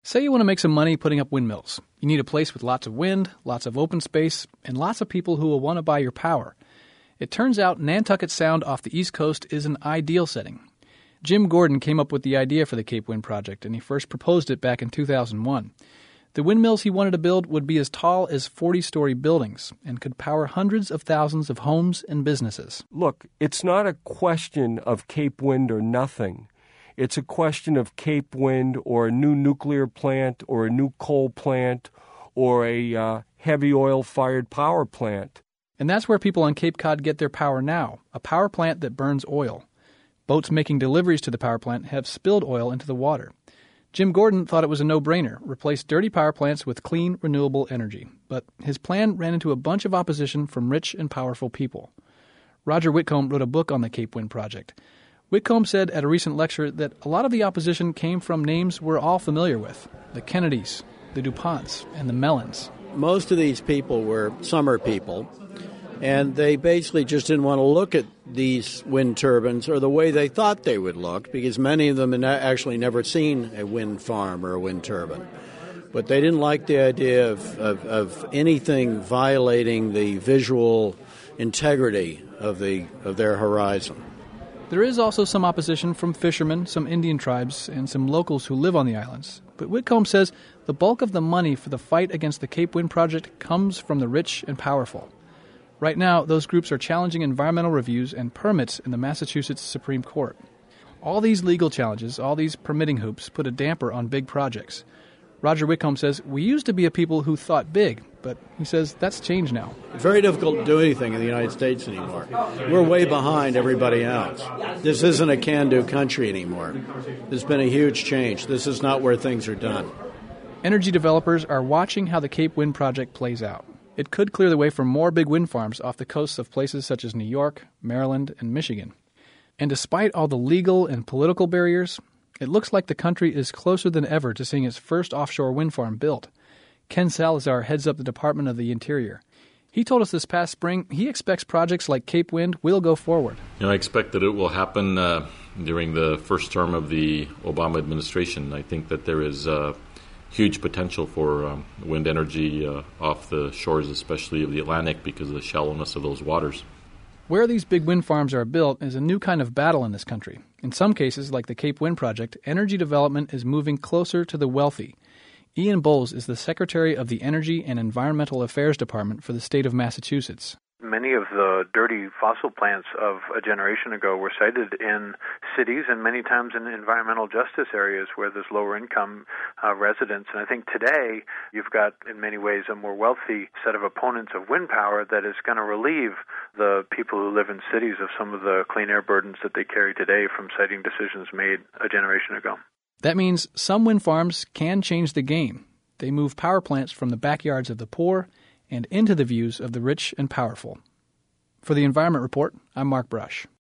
Say you want to make some money putting up windmills. You need a place with lots of wind, lots of open space, and lots of people who will want to buy your power. It turns out Nantucket Sound off the East Coast is an ideal setting. Jim Gordon came up with the idea for the Cape Wind project, and he first proposed it back in 2001. The windmills he wanted to build would be as tall as 40-story buildings and could power hundreds of thousands of homes and businesses. Look, it's not a question of Cape Wind or nothing. It's a question of Cape Wind or a new nuclear plant or a new coal plant or a heavy oil-fired power plant. And that's where people on Cape Cod get their power now, a power plant that burns oil. Boats making deliveries to the power plant have spilled oil into the water. Jim Gordon thought it was a no-brainer, replace dirty power plants with clean, renewable energy. But his plan ran into a bunch of opposition from rich and powerful people. Roger Whitcomb wrote a book on the Cape Wind project. Whitcomb said at a recent lecture that a lot of the opposition came from names we're all familiar with, the Kennedys, the DuPonts, and the Mellons. Most of these people were summer people, and they basically just didn't want to look at these wind turbines or the way they thought they would look, because many of them had actually never seen a wind farm or a wind turbine. But they didn't like the idea of anything violating the visual integrity of their horizon. There is also some opposition from fishermen, some Indian tribes, and some locals who live on the islands. But Whitcomb says the bulk of the money for the fight against the Cape Wind project comes from the rich and powerful. Right now, those groups are challenging environmental reviews and permits in the Massachusetts Supreme Court. All these legal challenges, all these permitting hoops, put a damper on big projects. Roger Whitcomb says, we used to be a people who thought big, but he says that's changed now. It's very difficult to do anything in the United States anymore. We're way behind everybody else. This isn't a can-do country anymore. There's been a huge change. This is not where things are done. Energy developers are watching how the Cape Wind project plays out. It could clear the way for more big wind farms off the coasts of places such as New York, Maryland, and Michigan. And despite all the legal and political barriers, it looks like the country is closer than ever to seeing its first offshore wind farm built. Ken Salazar heads up the Department of the Interior. He told us this past spring he expects projects like Cape Wind will go forward. I expect that it will happen during the first term of the Obama administration. I think that there is huge potential for wind energy off the shores, especially of the Atlantic, because of the shallowness of those waters. Where these big wind farms are built is a new kind of battle in this country. In some cases, like the Cape Wind project, energy development is moving closer to the wealthy. Ian Bowles is the Secretary of the Energy and Environmental Affairs Department for the state of Massachusetts. Many of the dirty fossil plants of a generation ago were sited in cities and many times in environmental justice areas where there's lower income residents. And I think today you've got, in many ways, a more wealthy set of opponents of wind power that is going to relieve the people who live in cities of some of the clean air burdens that they carry today from siting decisions made a generation ago. That means some wind farms can change the game. They move power plants from the backyards of the poor and into the views of the rich and powerful. For the Environment Report, I'm Mark Brush.